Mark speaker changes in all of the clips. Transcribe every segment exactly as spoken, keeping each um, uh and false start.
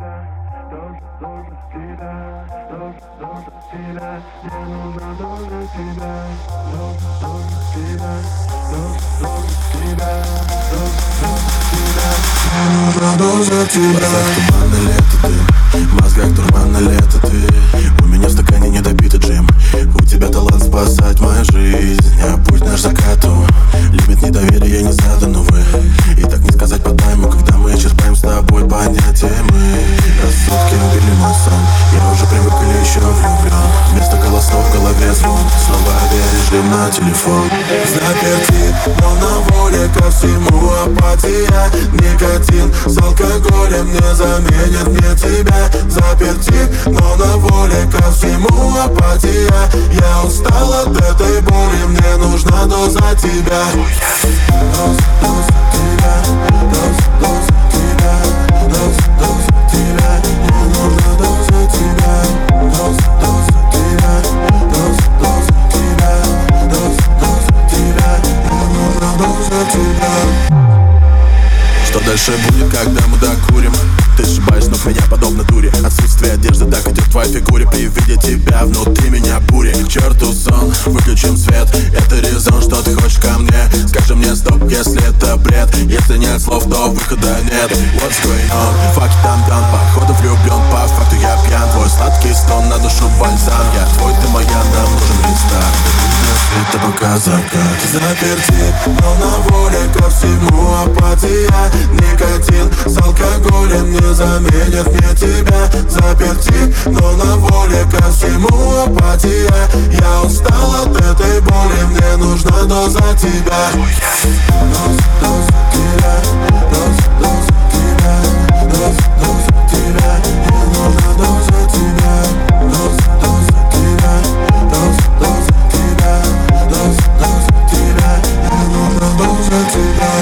Speaker 1: Доза тебя. В глазах туманное лето ты, в мозгах дурманное лето ты. У меня в стакане недопитый джим. У тебя талант спасать мою жизнь. А путь наш закату. Лимит недоверия не задан, увы. И так не сказать по тайму, когда мы черпаем с тобой понятия мы. Рассудки убили мой сон. Я уже привык или еще влюблен. Вместо голосов в голове звон. Снова авиарежим на телефон. Заперти, но на воле ко всему апатия. Никотин с алкоголем не заменит мне тебя. Заперти, но на воле ко всему апатия. Я устал от этой боли, мне нужна доза тебя. Доз, доз тебя, доз, доз тебя, доз, доз тебя. Мне нужна доза тебя. Доз, доз тебя, доз, доз тебя, доз, доз тебя. Мне нужна доза тебя. Что дальше будет, когда мы докурим? Ты сшибаешь ног меня подобно дуре. Отсутствие одежды так идет в твоей фигуре. При виде тебя внутри меня бури. К черту сон, выключим свет. Это резон, что ты хочешь ко мне. Скажи мне стоп, если это бред. Если нет слов, то выхода нет. What's going on? Fuck it, I'm done. Походу влюблен, по факту я пьян. Твой сладкий стон на душу бальзам. Я твой, ты моя, нам нужен рестарт. Это пока закат. Заперти, но на воле ко всему апатия. Никотин с алкоголем не заменит мне тебя. Заперти, но на воле ко всему апатия. Я устал от этой боли, мне нужна доза тебя. Доз, доз тебя, доз, доз тебя, доз, доз тебя. Мне нужна доза тебя. Доз, доз тебя, доз, доз тебя, доз, доз тебя. Мне нужна доза тебя.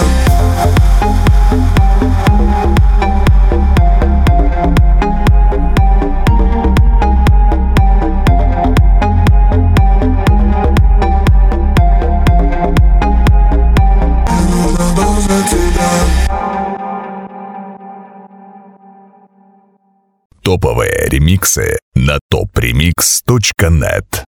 Speaker 2: Топовые ремиксы на топ ремикс точка нет.